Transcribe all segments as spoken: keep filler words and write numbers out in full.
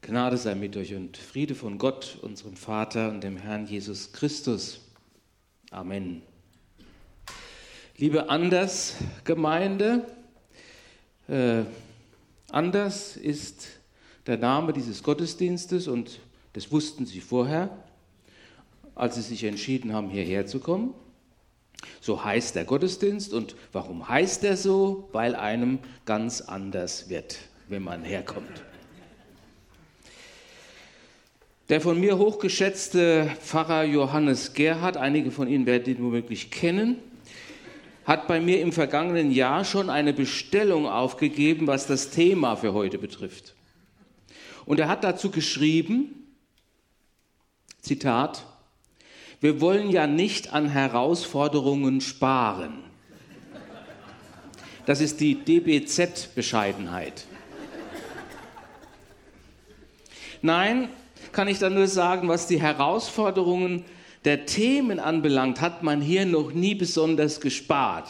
Gnade sei mit euch und Friede von Gott, unserem Vater und dem Herrn Jesus Christus. Amen. Liebe Anders-Gemeinde, äh, Anders ist der Name dieses Gottesdienstes und das wussten Sie vorher, als Sie sich entschieden haben, hierher zu kommen. So heißt der Gottesdienst. Und warum heißt er so? Weil einem ganz anders wird, wenn man herkommt. Der von mir hochgeschätzte Pfarrer Johannes Gerhard, einige von Ihnen werden ihn womöglich kennen, hat bei mir im vergangenen Jahr schon eine Bestellung aufgegeben, was das Thema für heute betrifft. Und er hat dazu geschrieben, Zitat, wir wollen ja nicht an Herausforderungen sparen. Das ist die D B Z-Bescheidenheit. Nein, kann ich dann nur sagen, was die Herausforderungen der Themen anbelangt, hat man hier noch nie besonders gespart.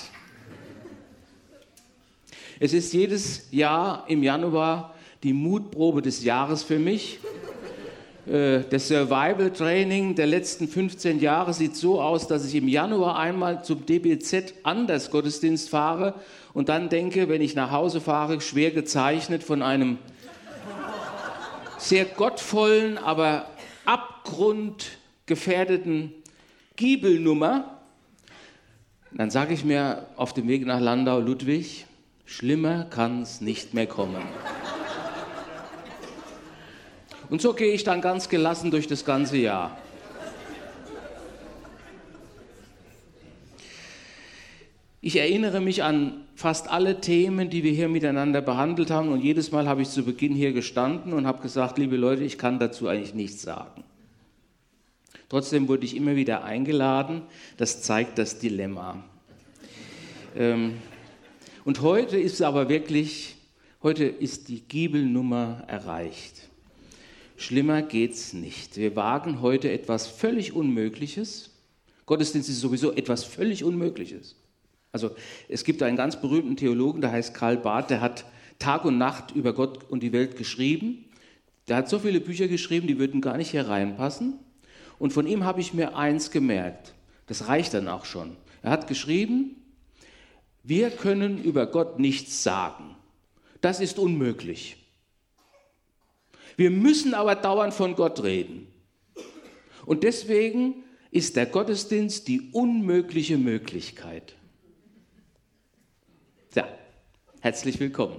Es ist jedes Jahr im Januar die Mutprobe des Jahres für mich. Das Survival-Training der letzten fünfzehn Jahre sieht so aus, dass ich im Januar einmal zum D B Z-Anders-Gottesdienst fahre und dann denke, wenn ich nach Hause fahre, schwer gezeichnet von einem sehr gottvollen, aber abgrundgefährdeten Giebelnummer. Dann sage ich mir auf dem Weg nach Landau, Ludwig, schlimmer kann es nicht mehr kommen. Und so gehe ich dann ganz gelassen durch das ganze Jahr. Ich erinnere mich an fast alle Themen, die wir hier miteinander behandelt haben. Und jedes Mal habe ich zu Beginn hier gestanden und habe gesagt, liebe Leute, ich kann dazu eigentlich nichts sagen. Trotzdem wurde ich immer wieder eingeladen. Das zeigt das Dilemma. Ähm, und heute ist es aber wirklich, heute ist die Giebelnummer erreicht. Schlimmer geht's nicht. Wir wagen heute etwas völlig Unmögliches. Gottesdienst ist sowieso etwas völlig Unmögliches. Also es gibt einen ganz berühmten Theologen, der heißt Karl Barth, der hat Tag und Nacht über Gott und die Welt geschrieben. Der hat so viele Bücher geschrieben, die würden gar nicht hier reinpassen. Und von ihm habe ich mir eins gemerkt. Das reicht dann auch schon. Er hat geschrieben, wir können über Gott nichts sagen. Das ist unmöglich. Wir müssen aber dauernd von Gott reden. Und deswegen ist der Gottesdienst die unmögliche Möglichkeit. Ja, herzlich willkommen.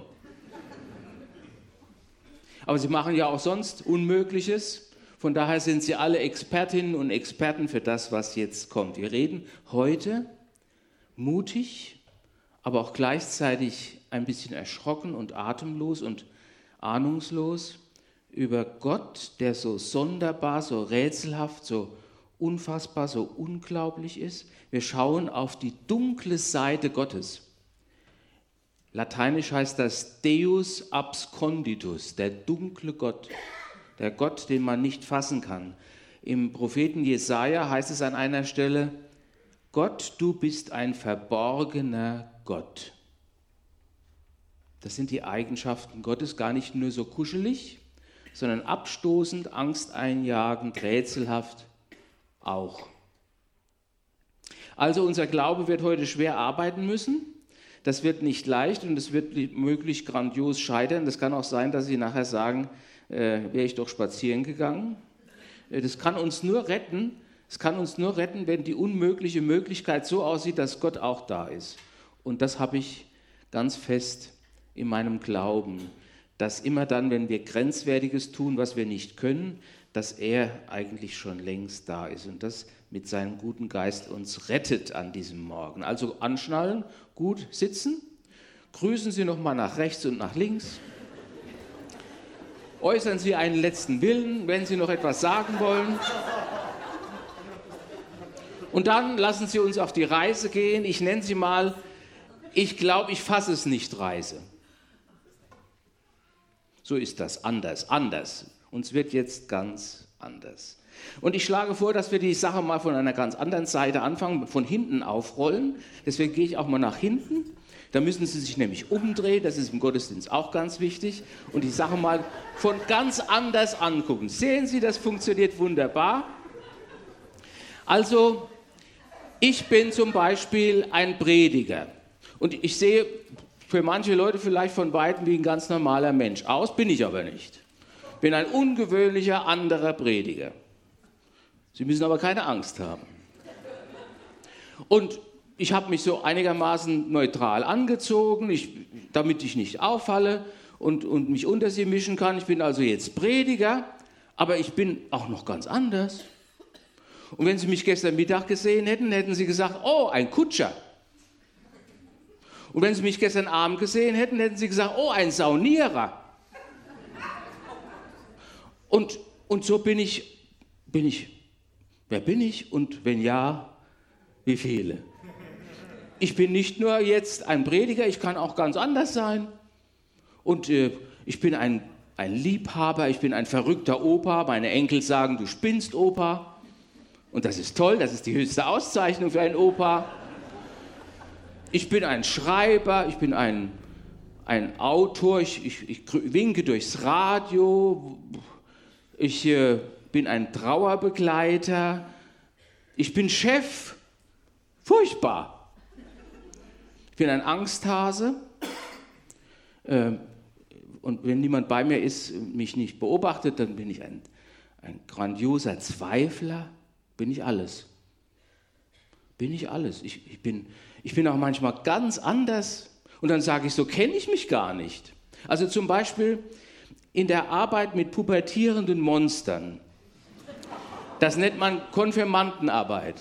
Aber Sie machen ja auch sonst Unmögliches. Von daher sind Sie alle Expertinnen und Experten für das, was jetzt kommt. Wir reden heute mutig, aber auch gleichzeitig ein bisschen erschrocken und atemlos und ahnungslos über Gott, der so sonderbar, so rätselhaft, so unfassbar, so unglaublich ist. Wir schauen auf die dunkle Seite Gottes. Lateinisch heißt das Deus absconditus, der dunkle Gott, der Gott, den man nicht fassen kann. Im Propheten Jesaja heißt es an einer Stelle, Gott, du bist ein verborgener Gott. Das sind die Eigenschaften Gottes, gar nicht nur so kuschelig, sondern abstoßend, angsteinjagend, rätselhaft auch. Also unser Glaube wird heute schwer arbeiten müssen. Das wird nicht leicht und es wird möglich grandios scheitern. Das kann auch sein, dass Sie nachher sagen, äh, wäre ich doch spazieren gegangen. Äh, das kann uns nur retten. Es kann uns nur retten, wenn die unmögliche Möglichkeit so aussieht, dass Gott auch da ist. Und das habe ich ganz fest in meinem Glauben, dass immer dann, wenn wir Grenzwertiges tun, was wir nicht können, dass er eigentlich schon längst da ist und das mit seinem guten Geist uns rettet an diesem Morgen. Also anschnallen, gut sitzen, grüßen Sie nochmal nach rechts und nach links, äußern Sie einen letzten Willen, wenn Sie noch etwas sagen wollen. Und dann lassen Sie uns auf die Reise gehen. Ich nenne sie mal, ich glaube, ich fasse es nicht, Reise. So ist das, anders, anders. Uns wird jetzt ganz anders. Und ich schlage vor, dass wir die Sache mal von einer ganz anderen Seite anfangen, von hinten aufrollen. Deswegen gehe ich auch mal nach hinten. Da müssen Sie sich nämlich umdrehen, das ist im Gottesdienst auch ganz wichtig, und die Sache mal von ganz anders angucken. Sehen Sie, das funktioniert wunderbar. Also, ich bin zum Beispiel ein Prediger und ich sehe für manche Leute vielleicht von weitem wie ein ganz normaler Mensch aus, bin ich aber nicht. Bin ein ungewöhnlicher, anderer Prediger. Sie müssen aber keine Angst haben. Und ich habe mich so einigermaßen neutral angezogen, ich, damit ich nicht auffalle und, und mich unter sie mischen kann. Ich bin also jetzt Prediger, aber ich bin auch noch ganz anders. Und wenn Sie mich gestern Mittag gesehen hätten, hätten Sie gesagt, oh, ein Kutscher. Und wenn Sie mich gestern Abend gesehen hätten, hätten Sie gesagt, oh, ein Saunierer. Und, und so bin ich, bin ich, wer bin ich? Und wenn ja, wie viele? Ich bin nicht nur jetzt ein Prediger, ich kann auch ganz anders sein. Und äh, ich bin ein, ein Liebhaber, ich bin ein verrückter Opa. Meine Enkel sagen, du spinnst, Opa. Und das ist toll, das ist die höchste Auszeichnung für einen Opa. Ich bin ein Schreiber, ich bin ein, ein Autor, ich, ich, ich winke durchs Radio, ich äh, bin ein Trauerbegleiter, ich bin Chef, furchtbar. Ich bin ein Angsthase äh, und wenn niemand bei mir ist, mich nicht beobachtet, dann bin ich ein, ein grandioser Zweifler. Bin ich alles. Bin ich alles. Ich, ich, bin, ich bin auch manchmal ganz anders. Und dann sage ich, so kenne ich mich gar nicht. Also zum Beispiel in der Arbeit mit pubertierenden Monstern. Das nennt man Konfirmandenarbeit.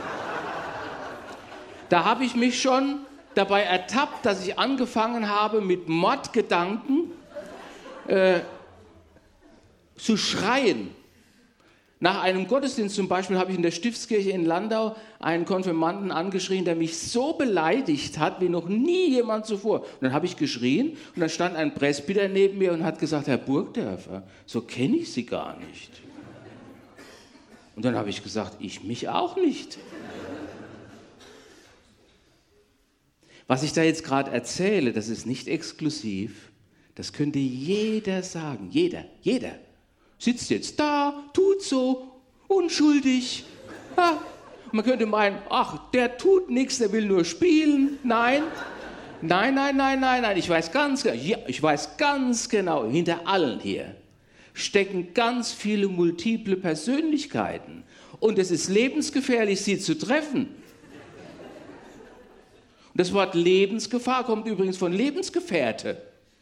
Da habe ich mich schon dabei ertappt, dass ich angefangen habe, mit Mordgedanken äh, zu schreien. Nach einem Gottesdienst zum Beispiel habe ich in der Stiftskirche in Landau einen Konfirmanden angeschrien, der mich so beleidigt hat, wie noch nie jemand zuvor. Und dann habe ich geschrien und dann stand ein Presbyter neben mir und hat gesagt, Herr Burgdörfer, so kenne ich Sie gar nicht. Und dann habe ich gesagt, ich mich auch nicht. Was ich da jetzt gerade erzähle, das ist nicht exklusiv, das könnte jeder sagen, jeder, jeder. Sitzt jetzt da, tut so, unschuldig. Ja. Man könnte meinen, ach, der tut nichts, der will nur spielen. Nein, nein, nein, nein, nein, nein. Ich weiß ganz genau, ja, ich weiß ganz genau, hinter allen hier stecken ganz viele multiple Persönlichkeiten. Und es ist lebensgefährlich, sie zu treffen. Und das Wort Lebensgefahr kommt übrigens von Lebensgefährte.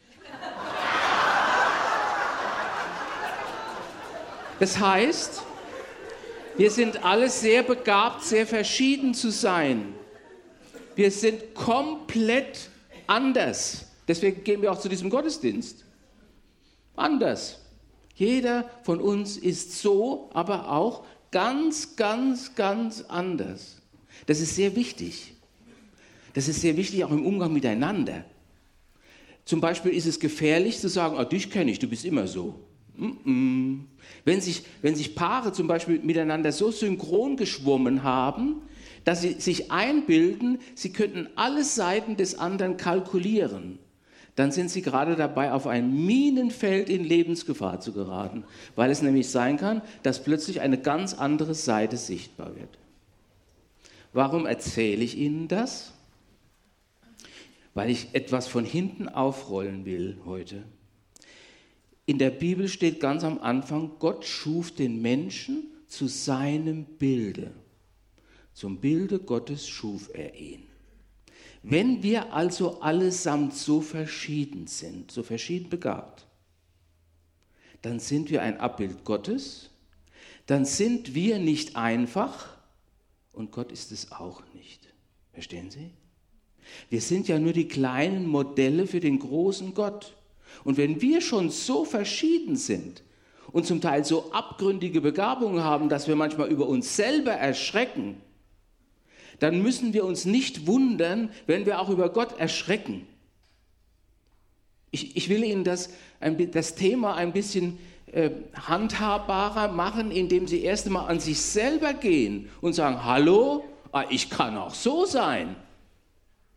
Das heißt, wir sind alle sehr begabt, sehr verschieden zu sein. Wir sind komplett anders. Deswegen gehen wir auch zu diesem Gottesdienst. Anders. Jeder von uns ist so, aber auch ganz, ganz, ganz anders. Das ist sehr wichtig. Das ist sehr wichtig auch im Umgang miteinander. Zum Beispiel ist es gefährlich zu sagen, oh, dich kenne ich, du bist immer so. Mm-mm. Wenn sich, wenn sich Paare zum Beispiel miteinander so synchron geschwommen haben, dass sie sich einbilden, sie könnten alle Seiten des anderen kalkulieren, dann sind sie gerade dabei, auf ein Minenfeld in Lebensgefahr zu geraten, weil es nämlich sein kann, dass plötzlich eine ganz andere Seite sichtbar wird. Warum erzähle ich Ihnen das? Weil ich etwas von hinten aufrollen will heute. In der Bibel steht ganz am Anfang, Gott schuf den Menschen zu seinem Bilde. Zum Bilde Gottes schuf er ihn. Wenn wir also allesamt so verschieden sind, so verschieden begabt, dann sind wir ein Abbild Gottes, dann sind wir nicht einfach und Gott ist es auch nicht. Verstehen Sie? Wir sind ja nur die kleinen Modelle für den großen Gott. Und wenn wir schon so verschieden sind und zum Teil so abgründige Begabungen haben, dass wir manchmal über uns selber erschrecken, dann müssen wir uns nicht wundern, wenn wir auch über Gott erschrecken. Ich, ich will Ihnen das, das Thema ein bisschen äh, handhabbarer machen, indem Sie erst einmal an sich selber gehen und sagen, hallo, ah, ich kann auch so sein.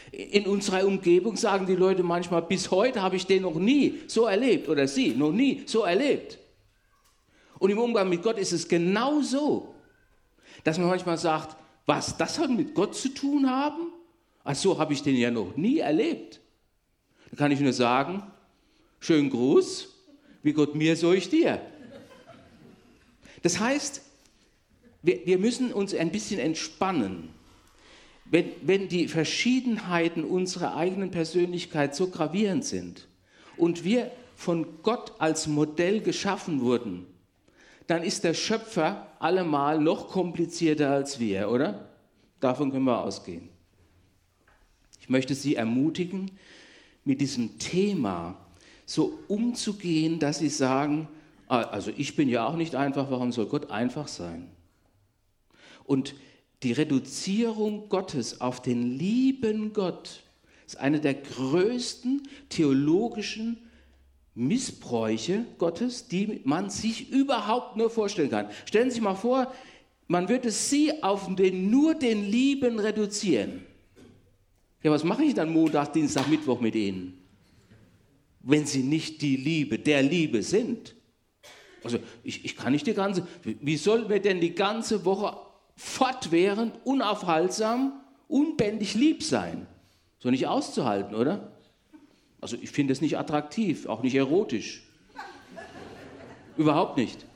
In unserer Umgebung sagen die Leute manchmal, bis heute habe ich den noch nie so erlebt oder sie noch nie so erlebt. Und im Umgang mit Gott ist es genau so, dass man manchmal sagt, was, das hat mit Gott zu tun haben? Ach so, habe ich den ja noch nie erlebt. Da kann ich nur sagen, schönen Gruß, wie Gott mir, so ich dir. Das heißt, wir, wir müssen uns ein bisschen entspannen. Wenn, wenn die Verschiedenheiten unserer eigenen Persönlichkeit so gravierend sind und wir von Gott als Modell geschaffen wurden, dann ist der Schöpfer allemal noch komplizierter als wir, oder? Davon können wir ausgehen. Ich möchte Sie ermutigen, mit diesem Thema so umzugehen, dass Sie sagen, also ich bin ja auch nicht einfach, warum soll Gott einfach sein? Und die Reduzierung Gottes auf den lieben Gott ist eine der größten theologischen Missbräuche Gottes, die man sich überhaupt nur vorstellen kann. Stellen Sie sich mal vor, man würde Sie auf den, nur den Lieben reduzieren. Ja, was mache ich dann Montag, Dienstag, Mittwoch mit Ihnen, wenn Sie nicht die Liebe, der Liebe sind? Also ich, ich kann nicht die ganze, wie sollen wir denn die ganze Woche fortwährend, unaufhaltsam, unbändig lieb sein? So nicht auszuhalten, oder? Also ich finde es nicht attraktiv, auch nicht erotisch. Überhaupt nicht.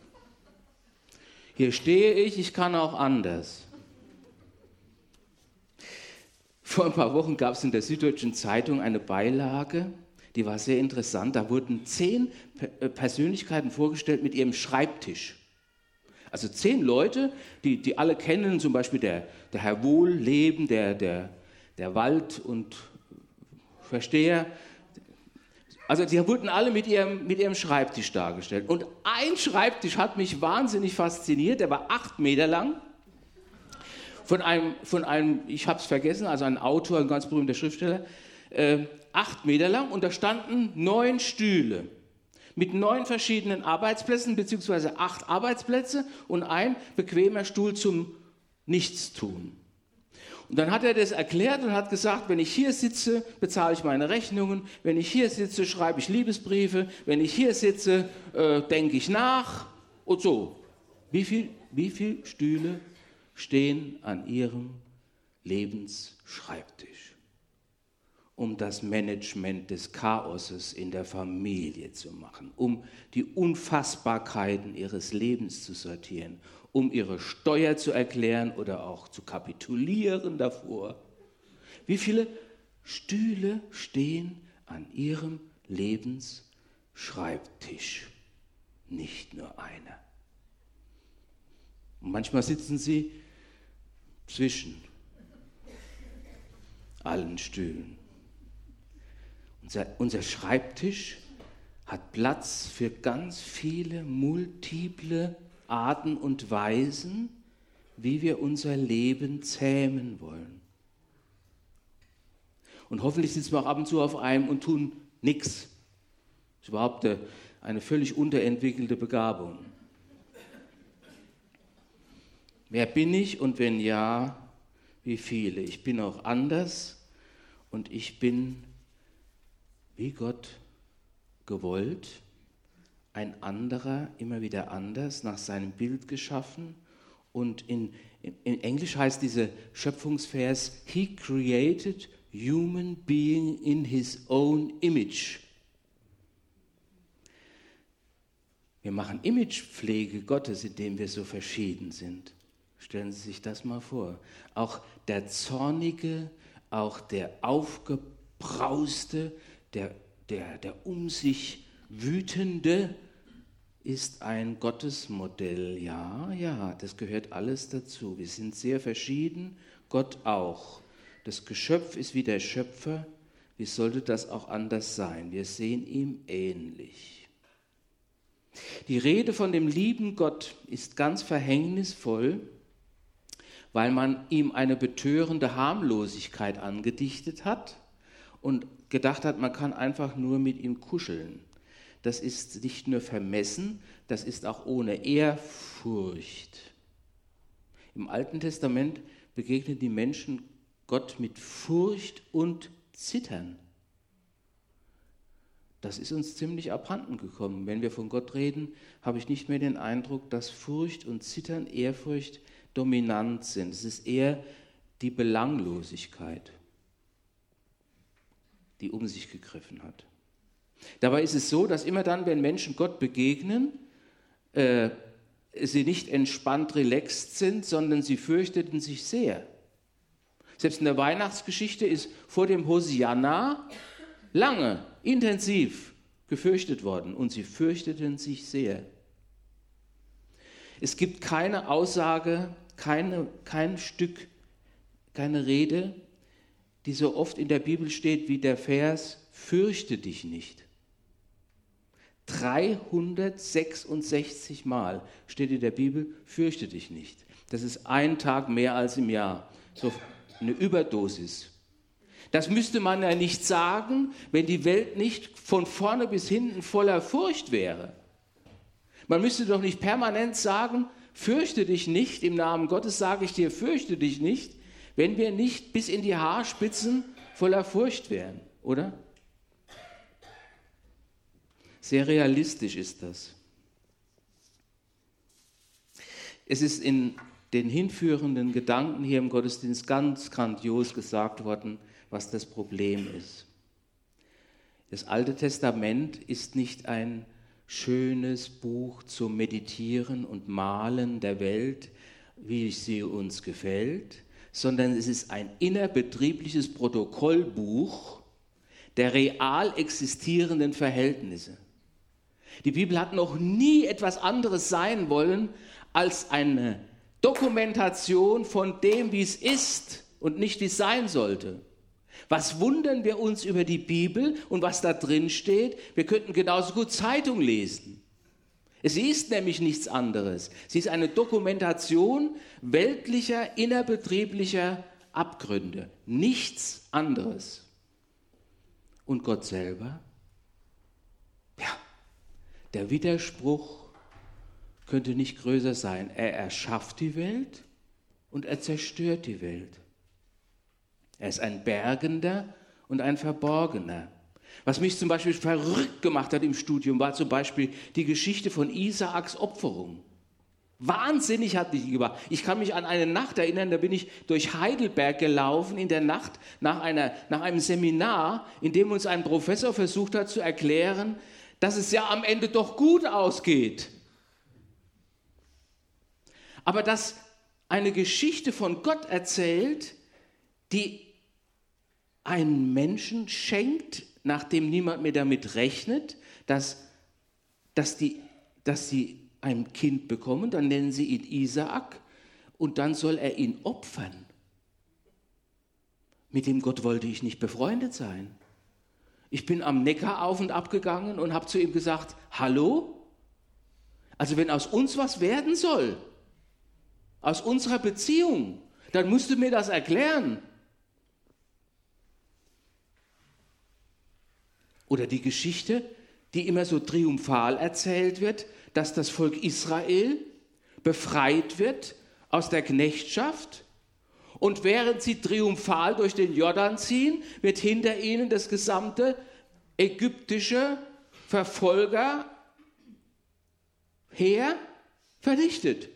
Hier stehe ich, ich kann auch anders. Vor ein paar Wochen gab es in der Süddeutschen Zeitung eine Beilage, die war sehr interessant. Da wurden zehn Persönlichkeiten vorgestellt mit ihrem Schreibtisch. Also zehn Leute, die, die alle kennen, zum Beispiel der, der Herr Wohlleben, der, der, der Wald- und Versteher. Also die wurden alle mit ihrem, mit ihrem Schreibtisch dargestellt. Und ein Schreibtisch hat mich wahnsinnig fasziniert, der war acht Meter lang. Von einem, von einem ich habe es vergessen, also ein Autor, ein ganz berühmter Schriftsteller, äh, acht Meter lang. Und da standen neun Stühle mit neun verschiedenen Arbeitsplätzen, beziehungsweise acht Arbeitsplätze und ein bequemer Stuhl zum Nichtstun. Und dann hat er das erklärt und hat gesagt, wenn ich hier sitze, bezahle ich meine Rechnungen, wenn ich hier sitze, schreibe ich Liebesbriefe, wenn ich hier sitze, äh, denke ich nach und so. Wie viel, wie viel Stühle stehen an Ihrem Lebensschreibtisch, um das Management des Chaoses in der Familie zu machen, um die Unfassbarkeiten Ihres Lebens zu sortieren, um Ihre Steuer zu erklären oder auch zu kapitulieren davor. Wie viele Stühle stehen an Ihrem Lebensschreibtisch? Nicht nur einer. Und manchmal sitzen Sie zwischen allen Stühlen. Unser, unser Schreibtisch hat Platz für ganz viele multiple Arten und Weisen, wie wir unser Leben zähmen wollen. Und hoffentlich sitzen wir auch ab und zu auf einem und tun nichts. Das ist überhaupt eine völlig unterentwickelte Begabung. Wer bin ich und wenn ja, wie viele? Ich bin auch anders und ich bin wie Gott gewollt, ein anderer, immer wieder anders, nach seinem Bild geschaffen. Und in, in, in Englisch heißt dieser Schöpfungsvers, He created human being in his own image. Wir machen Imagepflege Gottes, indem wir so verschieden sind. Stellen Sie sich das mal vor. Auch der Zornige, auch der Aufgebrauste, der, der, der um sich Wütende ist ein Gottesmodell. Ja, ja, das gehört alles dazu. Wir sind sehr verschieden, Gott auch. Das Geschöpf ist wie der Schöpfer. Wie sollte das auch anders sein? Wir sehen ihm ähnlich. Die Rede von dem lieben Gott ist ganz verhängnisvoll, weil man ihm eine betörende Harmlosigkeit angedichtet hat und gedacht hat, man kann einfach nur mit ihm kuscheln. Das ist nicht nur vermessen, das ist auch ohne Ehrfurcht. Im Alten Testament begegnen die Menschen Gott mit Furcht und Zittern. Das ist uns ziemlich abhanden gekommen. Wenn wir von Gott reden, habe ich nicht mehr den Eindruck, dass Furcht und Zittern, Ehrfurcht dominant sind. Es ist eher die Belanglosigkeit, die um sich gegriffen hat. Dabei ist es so, dass immer dann, wenn Menschen Gott begegnen, äh, sie nicht entspannt relaxed sind, sondern sie fürchteten sich sehr. Selbst in der Weihnachtsgeschichte ist vor dem Hosianna lange, intensiv gefürchtet worden und sie fürchteten sich sehr. Es gibt keine Aussage, keine, kein Stück, keine Rede, die so oft in der Bibel steht wie der Vers, fürchte dich nicht. dreihundertsechsundsechzig Mal steht in der Bibel, fürchte dich nicht. Das ist ein Tag mehr als im Jahr. So eine Überdosis. Das müsste man ja nicht sagen, wenn die Welt nicht von vorne bis hinten voller Furcht wäre. Man müsste doch nicht permanent sagen, fürchte dich nicht, im Namen Gottes sage ich dir, fürchte dich nicht, wenn wir nicht bis in die Haarspitzen voller Furcht wären, oder? Sehr realistisch ist das. Es ist in den hinführenden Gedanken hier im Gottesdienst ganz grandios gesagt worden, was das Problem ist. Das Alte Testament ist nicht ein schönes Buch zum Meditieren und Malen der Welt, wie sie uns gefällt, sondern es ist ein innerbetriebliches Protokollbuch der real existierenden Verhältnisse. Die Bibel hat noch nie etwas anderes sein wollen als eine Dokumentation von dem, wie es ist und nicht, wie es sein sollte. Was wundern wir uns über die Bibel und was da drin steht? Wir könnten genauso gut Zeitung lesen. Sie ist nämlich nichts anderes. Sie ist eine Dokumentation weltlicher, innerbetrieblicher Abgründe. Nichts anderes. Und Gott selber? Ja, der Widerspruch könnte nicht größer sein. Er erschafft die Welt und er zerstört die Welt. Er ist ein Bergender und ein Verborgener. Was mich zum Beispiel verrückt gemacht hat im Studium, war zum Beispiel die Geschichte von Isaaks Opferung. Wahnsinnig hat mich die gemacht. Ich kann mich an eine Nacht erinnern, da bin ich durch Heidelberg gelaufen in der Nacht nach, einer, nach einem Seminar, in dem uns ein Professor versucht hat zu erklären, dass es ja am Ende doch gut ausgeht. Aber dass eine Geschichte von Gott erzählt, die einen Menschen schenkt, nachdem niemand mehr damit rechnet, dass, dass, die, dass sie ein Kind bekommen, dann nennen sie ihn Isaak und dann soll er ihn opfern. Mit dem Gott wollte ich nicht befreundet sein. Ich bin am Neckar auf und ab gegangen und habe zu ihm gesagt, hallo? Also wenn aus uns was werden soll, aus unserer Beziehung, dann musst du mir das erklären. Oder die Geschichte, die immer so triumphal erzählt wird, dass das Volk Israel befreit wird aus der Knechtschaft und während sie triumphal durch den Jordan ziehen, wird hinter ihnen das gesamte ägyptische Verfolgerheer vernichtet.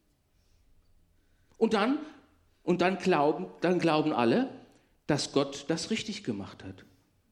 Und dann, und dann glauben, dann glauben alle, dass Gott das richtig gemacht hat.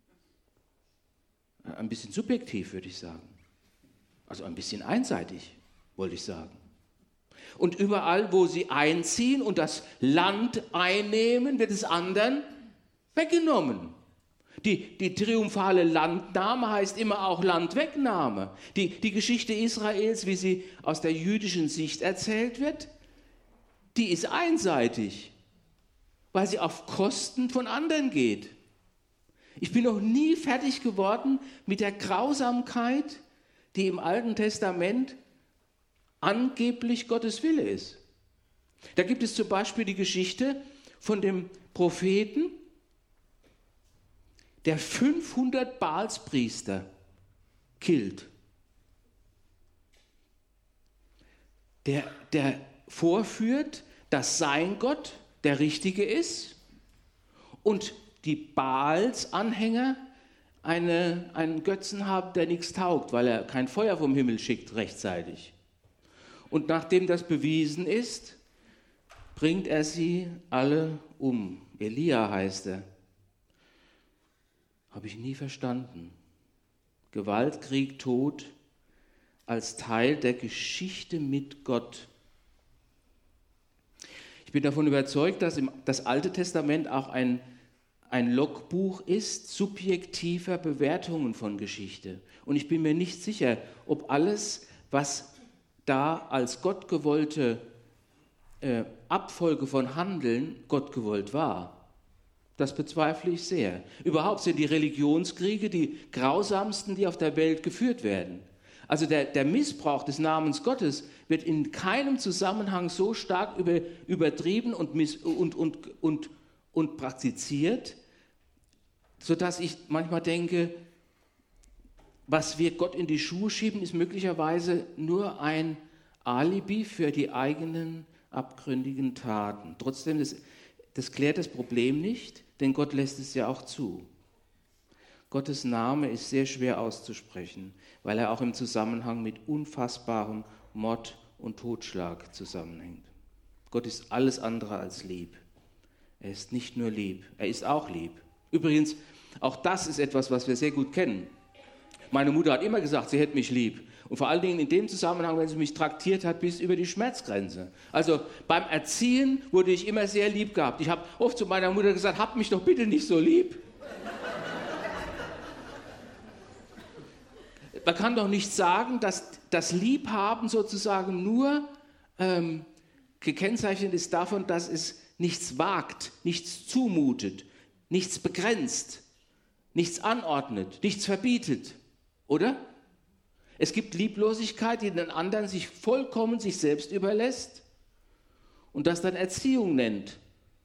Ein bisschen subjektiv, würde ich sagen. Also ein bisschen einseitig, wollte ich sagen. Und überall, wo sie einziehen und das Land einnehmen, wird es anderen weggenommen. Die, die triumphale Landnahme heißt immer auch Landwegnahme. Die, die Geschichte Israels, wie sie aus der jüdischen Sicht erzählt wird, die ist einseitig, weil sie auf Kosten von anderen geht. Ich bin noch nie fertig geworden mit der Grausamkeit, die im Alten Testament angeblich Gottes Wille ist. Da gibt es zum Beispiel die Geschichte von dem Propheten, der fünfhundert Baalspriester killt. Der, der vorführt, dass sein Gott der Richtige ist und die Baals-Anhänger eine, einen Götzen haben, der nichts taugt, weil er kein Feuer vom Himmel schickt rechtzeitig. Und nachdem das bewiesen ist, bringt er sie alle um. Elia heißt er. Habe ich nie verstanden. Gewalt, Krieg, Tod als Teil der Geschichte mit Gott. Ich bin davon überzeugt, dass das Alte Testament auch ein, ein Logbuch ist, subjektiver Bewertungen von Geschichte. Und ich bin mir nicht sicher, ob alles, was da als gottgewollte äh, Abfolge von Handeln Gott gewollt war. Das bezweifle ich sehr. Überhaupt sind die Religionskriege die grausamsten, die auf der Welt geführt werden. Also der, der Missbrauch des Namens Gottes wird in keinem Zusammenhang so stark über, übertrieben und, miss, und, und, und, und praktiziert, sodass ich manchmal denke, was wir Gott in die Schuhe schieben, ist möglicherweise nur ein Alibi für die eigenen abgründigen Taten. Trotzdem, das, das klärt das Problem nicht, denn Gott lässt es ja auch zu. Gottes Name ist sehr schwer auszusprechen, weil er auch im Zusammenhang mit unfassbarem Mord und Totschlag zusammenhängt. Gott ist alles andere als lieb. Er ist nicht nur lieb, er ist auch lieb. Übrigens, auch das ist etwas, was wir sehr gut kennen. Meine Mutter hat immer gesagt, sie hätte mich lieb. Und vor allen Dingen in dem Zusammenhang, wenn sie mich traktiert hat, bis über die Schmerzgrenze. Also beim Erziehen wurde ich immer sehr lieb gehabt. Ich habe oft zu meiner Mutter gesagt, hab mich doch bitte nicht so lieb. Man kann doch nicht sagen, dass das Liebhaben sozusagen nur ähm, gekennzeichnet ist davon, dass es nichts wagt, nichts zumutet, nichts begrenzt, nichts anordnet, nichts verbietet, oder? Es gibt Lieblosigkeit, die den anderen sich vollkommen sich selbst überlässt und das dann Erziehung nennt.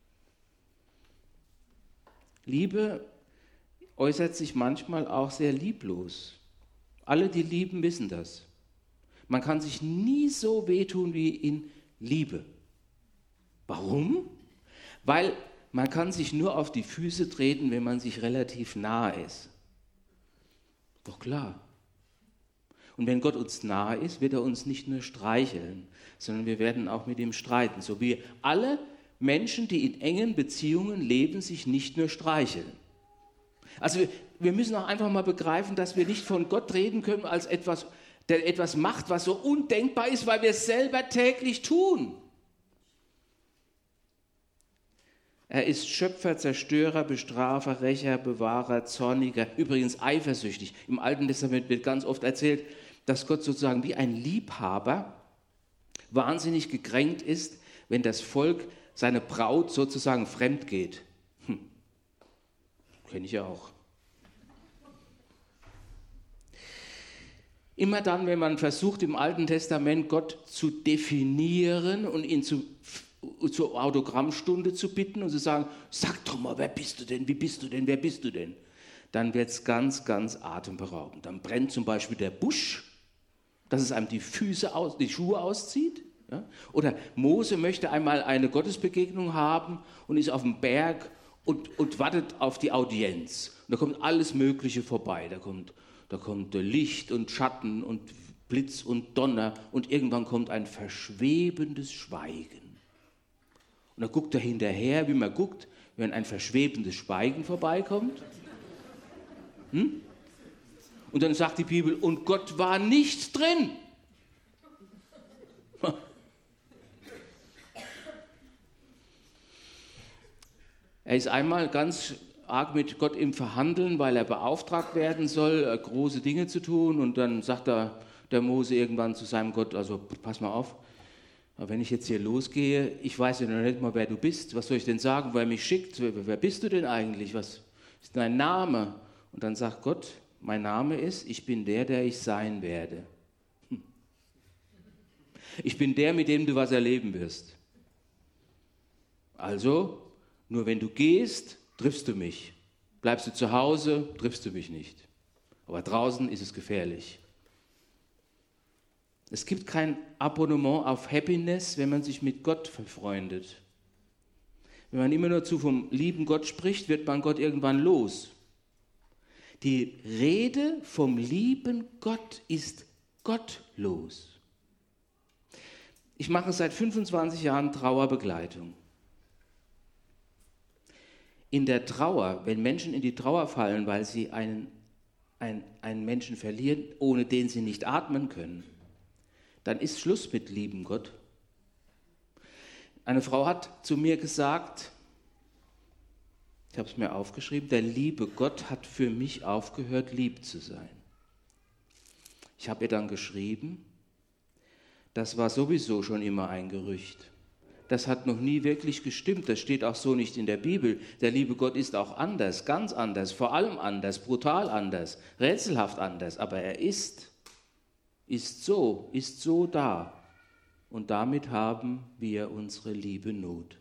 Liebe äußert sich manchmal auch sehr lieblos. Alle, die lieben, wissen das. Man kann sich nie so wehtun wie in Liebe. Warum? Weil man kann sich nur auf die Füße treten, wenn man sich relativ nahe ist. Doch klar. Und wenn Gott uns nahe ist, wird er uns nicht nur streicheln, sondern wir werden auch mit ihm streiten. So wie alle Menschen, die in engen Beziehungen leben, sich nicht nur streicheln. Also wir, wir müssen auch einfach mal begreifen, dass wir nicht von Gott reden können als etwas, der etwas macht, was so undenkbar ist, weil wir es selber täglich tun. Er ist Schöpfer, Zerstörer, Bestrafer, Rächer, Bewahrer, Zorniger, übrigens eifersüchtig. Im Alten Testament wird ganz oft erzählt, dass Gott sozusagen wie ein Liebhaber wahnsinnig gekränkt ist, wenn das Volk seine Braut sozusagen fremd geht. Hm. Kenne ich ja auch. Immer dann, wenn man versucht, im Alten Testament Gott zu definieren und ihn zu, zur Autogrammstunde zu bitten und zu sagen, sag doch mal, wer bist du denn, wie bist du denn, wer bist du denn? Dann wird es ganz, ganz atemberaubend. Dann brennt zum Beispiel der Busch, dass es einem die Füße aus, die Schuhe auszieht. Ja? Oder Mose möchte einmal eine Gottesbegegnung haben und ist auf dem Berg und, und wartet auf die Audienz. Und da kommt alles Mögliche vorbei. Da kommt, da kommt Licht und Schatten und Blitz und Donner und irgendwann kommt ein verschwebendes Schweigen. Und dann guckt er hinterher, wie man guckt, wenn ein verschwebendes Schweigen vorbeikommt. Hm? Und dann sagt die Bibel, und Gott war nicht drin. Er ist einmal ganz arg mit Gott im Verhandeln, weil er beauftragt werden soll, große Dinge zu tun. Und dann sagt er, der Mose irgendwann zu seinem Gott, also pass mal auf, wenn ich jetzt hier losgehe, ich weiß ja noch nicht mal, wer du bist. Was soll ich denn sagen, wer mich schickt? Wer, wer bist du denn eigentlich? Was ist dein Name? Und dann sagt Gott, mein Name ist, ich bin der, der ich sein werde. Hm. Ich bin der, mit dem du was erleben wirst. Also, nur wenn du gehst, triffst du mich. Bleibst du zu Hause, triffst du mich nicht. Aber draußen ist es gefährlich. Es gibt kein Abonnement auf Happiness, wenn man sich mit Gott verfreundet. Wenn man immer nur zu vom lieben Gott spricht, wird man Gott irgendwann los. Die Rede vom lieben Gott ist gottlos. Ich mache seit fünfundzwanzig Jahren Trauerbegleitung. In der Trauer, wenn Menschen in die Trauer fallen, weil sie einen, einen, einen Menschen verlieren, ohne den sie nicht atmen können, dann ist Schluss mit lieben Gott. Eine Frau hat zu mir gesagt, ich habe es mir aufgeschrieben, der liebe Gott hat für mich aufgehört, lieb zu sein. Ich habe ihr dann geschrieben, das war sowieso schon immer ein Gerücht. Das hat noch nie wirklich gestimmt, das steht auch so nicht in der Bibel. Der liebe Gott ist auch anders, ganz anders, vor allem anders, brutal anders, rätselhaft anders, aber er ist, ist so, ist so da. Und damit haben wir unsere liebe Not.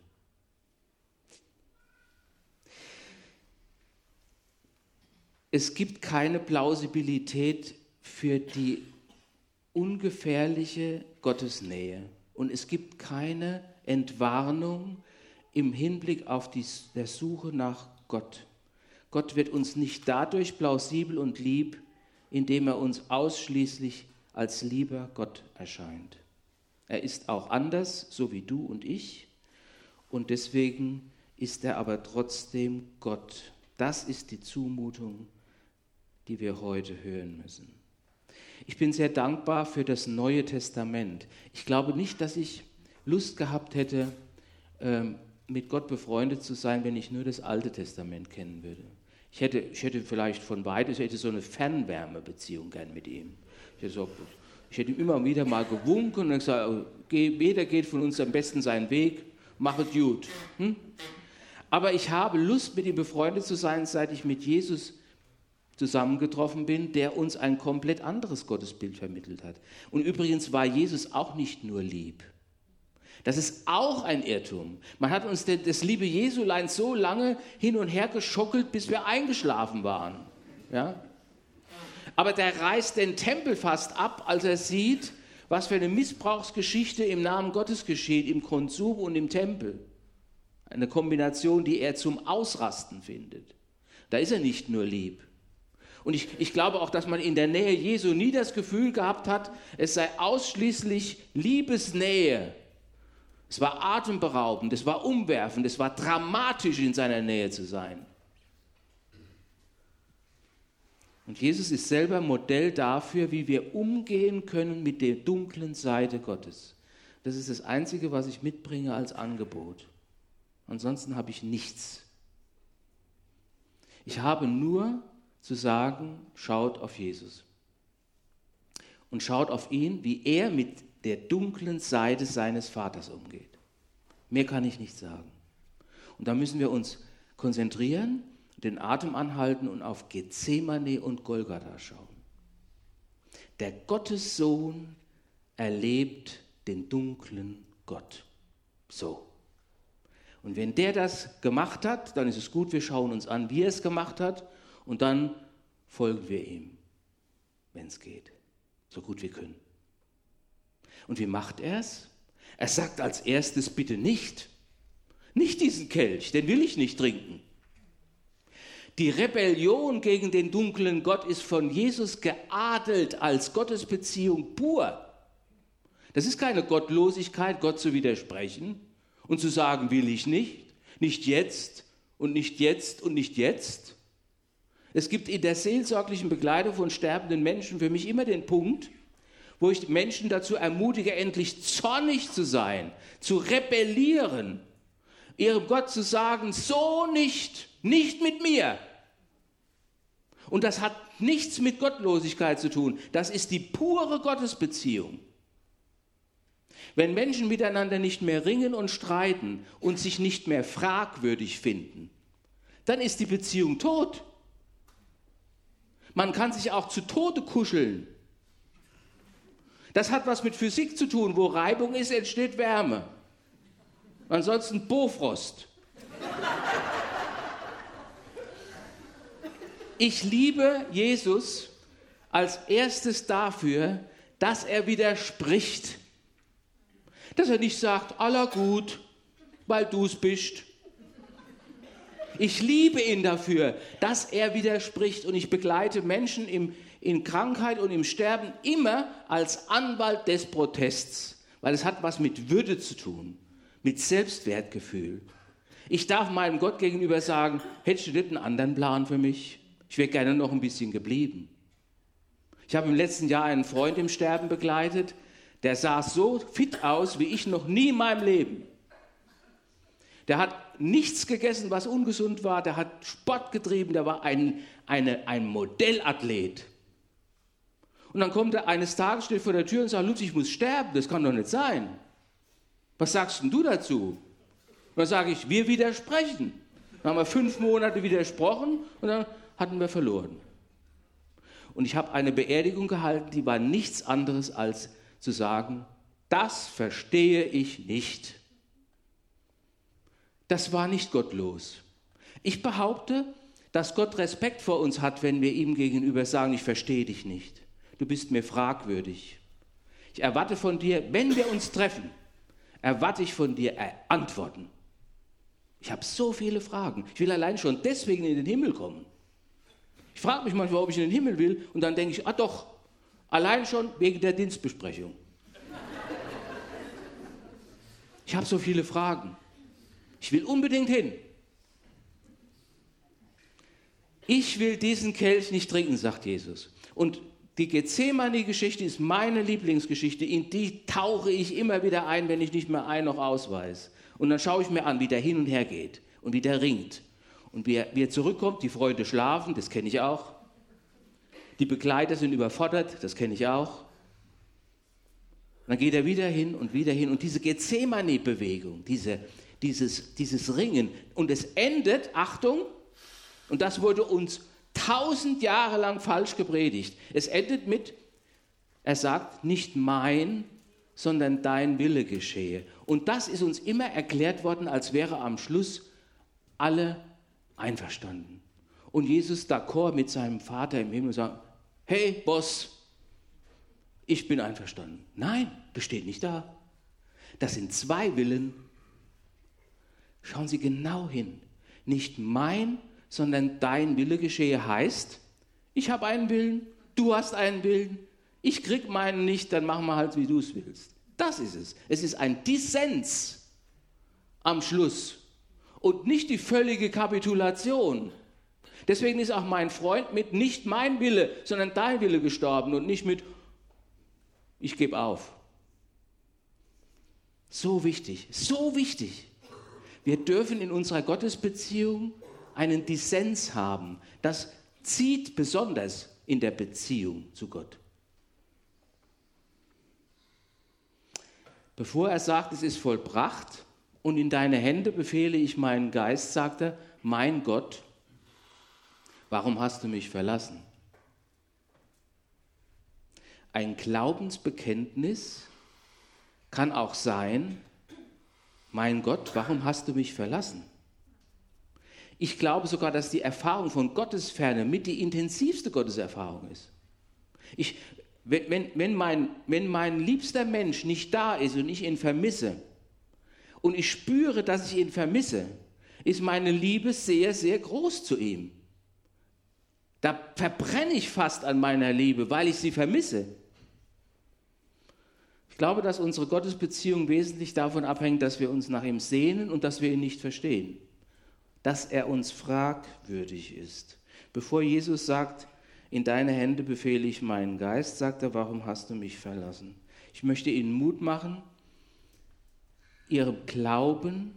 Es gibt keine Plausibilität für die ungefährliche Gottesnähe und es gibt keine Entwarnung im Hinblick auf die der Suche nach Gott. Gott wird uns nicht dadurch plausibel und lieb, indem er uns ausschließlich als lieber Gott erscheint. Er ist auch anders, so wie du und ich, und deswegen ist er aber trotzdem Gott. Das ist die Zumutung, die wir heute hören müssen. Ich bin sehr dankbar für das Neue Testament. Ich glaube nicht, dass ich Lust gehabt hätte, mit Gott befreundet zu sein, wenn ich nur das Alte Testament kennen würde. Ich hätte, ich hätte vielleicht von weitem, ich hätte so eine Fernwärmebeziehung gern mit ihm. Ich hätte, so, ich hätte ihm immer wieder mal gewunken und gesagt, jeder geht von uns am besten seinen Weg, mach es gut. Hm? Aber ich habe Lust, mit ihm befreundet zu sein, seit ich mit Jesus zusammengetroffen bin, der uns ein komplett anderes Gottesbild vermittelt hat. Und übrigens war Jesus auch nicht nur lieb. Das ist auch ein Irrtum. Man hat uns das liebe Jesulein so lange hin und her geschockelt, bis wir eingeschlafen waren. Ja? Aber der reißt den Tempel fast ab, als er sieht, was für eine Missbrauchsgeschichte im Namen Gottes geschieht, im Konsum und im Tempel. Eine Kombination, die er zum Ausrasten findet. Da ist er nicht nur lieb. Und ich, ich glaube auch, dass man in der Nähe Jesu nie das Gefühl gehabt hat, es sei ausschließlich Liebesnähe. Es war atemberaubend, es war umwerfend, es war dramatisch, in seiner Nähe zu sein. Und Jesus ist selber Modell dafür, wie wir umgehen können mit der dunklen Seite Gottes. Das ist das Einzige, was ich mitbringe als Angebot. Ansonsten habe ich nichts. Ich habe nur zu sagen, schaut auf Jesus. Und schaut auf ihn, wie er mit der dunklen Seite seines Vaters umgeht. Mehr kann ich nicht sagen. Und da müssen wir uns konzentrieren, den Atem anhalten und auf Gethsemane und Golgatha schauen. Der Gottessohn erlebt den dunklen Gott. So. Und wenn der das gemacht hat, dann ist es gut, wir schauen uns an, wie er es gemacht hat, und dann folgen wir ihm, wenn es geht, so gut wir können. Und wie macht er es? Er sagt als erstes bitte nicht, nicht diesen Kelch, den will ich nicht trinken. Die Rebellion gegen den dunklen Gott ist von Jesus geadelt als Gottesbeziehung pur. Das ist keine Gottlosigkeit, Gott zu widersprechen und zu sagen, will ich nicht, nicht jetzt und nicht jetzt und nicht jetzt. Es gibt in der seelsorglichen Begleitung von sterbenden Menschen für mich immer den Punkt, wo ich Menschen dazu ermutige, endlich zornig zu sein, zu rebellieren, ihrem Gott zu sagen, so nicht, nicht mit mir. Und das hat nichts mit Gottlosigkeit zu tun, das ist die pure Gottesbeziehung. Wenn Menschen miteinander nicht mehr ringen und streiten und sich nicht mehr fragwürdig finden, dann ist die Beziehung tot. Man kann sich auch zu Tode kuscheln. Das hat was mit Physik zu tun. Wo Reibung ist, entsteht Wärme. Ansonsten Bofrost. Ich liebe Jesus als erstes dafür, dass er widerspricht. Dass er nicht sagt, aller gut, weil du es bist. Ich liebe ihn dafür, dass er widerspricht. Und ich begleite Menschen im, in Krankheit und im Sterben immer als Anwalt des Protests. Weil es hat was mit Würde zu tun, mit Selbstwertgefühl. Ich darf meinem Gott gegenüber sagen, hättest du nicht einen anderen Plan für mich? Ich wäre gerne noch ein bisschen geblieben. Ich habe im letzten Jahr einen Freund im Sterben begleitet, der sah so fit aus, wie ich noch nie in meinem Leben. Der hat nichts gegessen, was ungesund war, der hat Sport getrieben, der war ein, eine, ein Modellathlet. Und dann kommt er eines Tages, steht vor der Tür und sagt, Lutz, ich muss sterben, das kann doch nicht sein. Was sagst denn du dazu? Und dann sage ich, wir widersprechen. Dann haben wir fünf Monate widersprochen und dann hatten wir verloren. Und ich habe eine Beerdigung gehalten, die war nichts anderes als zu sagen, das verstehe ich nicht. Das war nicht gottlos. Ich behaupte, dass Gott Respekt vor uns hat, wenn wir ihm gegenüber sagen, ich verstehe dich nicht. Du bist mir fragwürdig. Ich erwarte von dir, wenn wir uns treffen, erwarte ich von dir Antworten. Ich habe so viele Fragen. Ich will allein schon deswegen in den Himmel kommen. Ich frage mich manchmal, ob ich in den Himmel will und dann denke ich, ah doch, allein schon wegen der Dienstbesprechung. Ich habe so viele Fragen. Ich will unbedingt hin. Ich will diesen Kelch nicht trinken, sagt Jesus. Und die Gethsemane-Geschichte ist meine Lieblingsgeschichte. In die tauche ich immer wieder ein, wenn ich nicht mehr ein noch aus weiß. Und dann schaue ich mir an, wie der hin und her geht und wie der ringt. Und wie er, wie er zurückkommt, die Freunde schlafen, das kenne ich auch. Die Begleiter sind überfordert, das kenne ich auch. Und dann geht er wieder hin und wieder hin. Und diese Gethsemane-Bewegung, diese, dieses, dieses Ringen. Und es endet, Achtung, und das wurde uns tausend Jahre lang falsch gepredigt. Es endet mit, er sagt, nicht mein, sondern dein Wille geschehe. Und das ist uns immer erklärt worden, als wäre am Schluss alle einverstanden. Und Jesus d'accord mit seinem Vater im Himmel sagt, hey Boss, ich bin einverstanden. Nein, das steht nicht da. Das sind zwei Willen. Schauen Sie genau hin. Nicht mein, sondern dein Wille geschehe heißt, ich habe einen Willen, du hast einen Willen, ich krieg meinen nicht, dann machen wir halt, wie du es willst. Das ist es. Es ist ein Dissens am Schluss und nicht die völlige Kapitulation. Deswegen ist auch mein Freund mit nicht mein Wille, sondern dein Wille gestorben und nicht mit ich gebe auf. So wichtig, so wichtig. Wir dürfen in unserer Gottesbeziehung einen Dissens haben. Das zieht besonders in der Beziehung zu Gott. Bevor er sagt, es ist vollbracht und in deine Hände befehle ich meinen Geist, sagt er, mein Gott, warum hast du mich verlassen? Ein Glaubensbekenntnis kann auch sein, mein Gott, warum hast du mich verlassen? Ich glaube sogar, dass die Erfahrung von Gottesferne mit die intensivste Gotteserfahrung ist. Ich, wenn, wenn, wenn, mein, wenn mein liebster Mensch nicht da ist und ich ihn vermisse und ich spüre, dass ich ihn vermisse, ist meine Liebe sehr, sehr groß zu ihm. Da verbrenne ich fast an meiner Liebe, weil ich sie vermisse. Ich glaube, dass unsere Gottesbeziehung wesentlich davon abhängt, dass wir uns nach ihm sehnen und dass wir ihn nicht verstehen. Dass er uns fragwürdig ist. Bevor Jesus sagt, in deine Hände befehle ich meinen Geist, sagt er, warum hast du mich verlassen? Ich möchte Ihnen Mut machen, Ihrem Glauben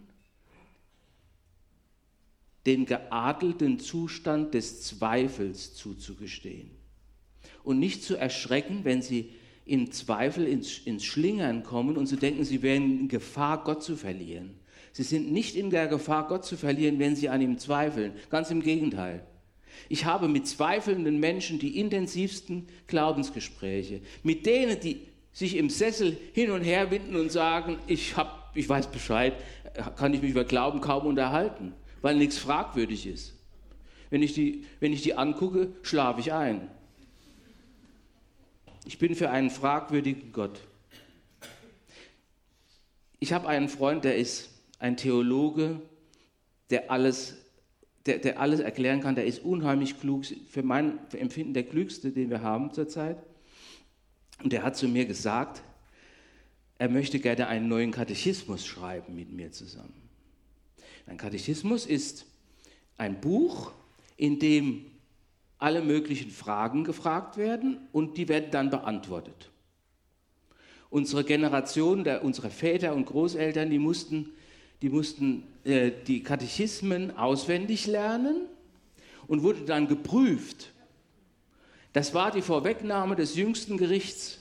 den geadelten Zustand des Zweifels zuzugestehen. Und nicht zu erschrecken, wenn Sie im Zweifel ins, ins Schlingern kommen und Sie denken, Sie wären in Gefahr, Gott zu verlieren. Sie sind nicht in der Gefahr, Gott zu verlieren, wenn Sie an ihm zweifeln. Ganz im Gegenteil. Ich habe mit zweifelnden Menschen die intensivsten Glaubensgespräche. Mit denen, die sich im Sessel hin und her winden und sagen, ich, hab, ich weiß Bescheid, kann ich mich über Glauben kaum unterhalten, weil nichts fragwürdig ist. Wenn ich die, wenn ich die angucke, schlafe ich ein. Ich bin für einen fragwürdigen Gott. Ich habe einen Freund, der ist ein Theologe, der alles der, der alles erklären kann, der ist unheimlich klug, für mein Empfinden der klügste, den wir haben zurzeit. Und der hat zu mir gesagt, er möchte gerne einen neuen Katechismus schreiben mit mir zusammen. Ein Katechismus ist ein Buch, in dem alle möglichen Fragen gefragt werden und die werden dann beantwortet. Unsere Generation, der, unsere Väter und Großeltern, die mussten, die, mussten äh, die Katechismen auswendig lernen und wurden dann geprüft. Das war die Vorwegnahme des jüngsten Gerichts.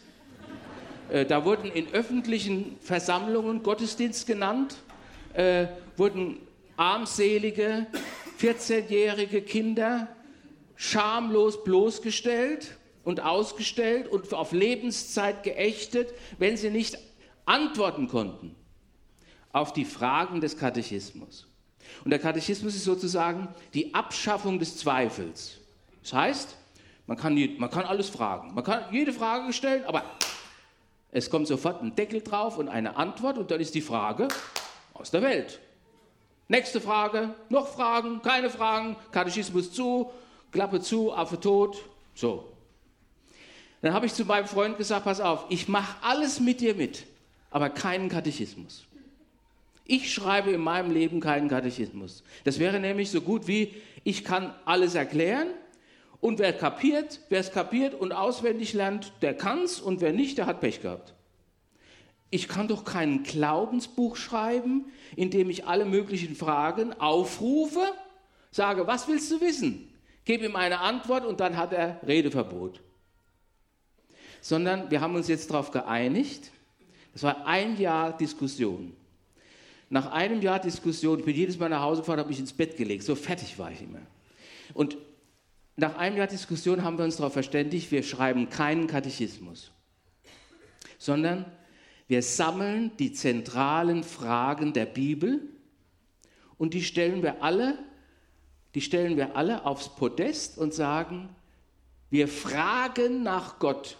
Äh, da wurden in öffentlichen Versammlungen Gottesdienst genannt, äh, wurden armselige, vierzehnjährige Kinder schamlos bloßgestellt und ausgestellt und auf Lebenszeit geächtet, wenn sie nicht antworten konnten auf die Fragen des Katechismus. Und der Katechismus ist sozusagen die Abschaffung des Zweifels. Das heißt, man kann, die, man kann alles fragen, man kann jede Frage stellen, aber es kommt sofort ein Deckel drauf und eine Antwort und dann ist die Frage aus der Welt. Nächste Frage, noch Fragen, keine Fragen, Katechismus zu, Klappe zu, Affe tot, so. Dann habe ich zu meinem Freund gesagt, pass auf, ich mache alles mit dir mit, aber keinen Katechismus. Ich schreibe in meinem Leben keinen Katechismus. Das wäre nämlich so gut wie, ich kann alles erklären und wer kapiert, wer es kapiert und auswendig lernt, der kann's und wer nicht, der hat Pech gehabt. Ich kann doch kein Glaubensbuch schreiben, in dem ich alle möglichen Fragen aufrufe, sage, was willst du wissen? Gebe ihm eine Antwort und dann hat er Redeverbot. Sondern wir haben uns jetzt darauf geeinigt, das war ein Jahr Diskussion. Nach einem Jahr Diskussion, ich bin jedes Mal nach Hause gefahren, habe mich ins Bett gelegt, so fertig war ich immer. Und nach einem Jahr Diskussion haben wir uns darauf verständigt, wir schreiben keinen Katechismus, sondern wir sammeln die zentralen Fragen der Bibel und die stellen wir alle Die stellen wir alle aufs Podest und sagen, wir fragen nach Gott.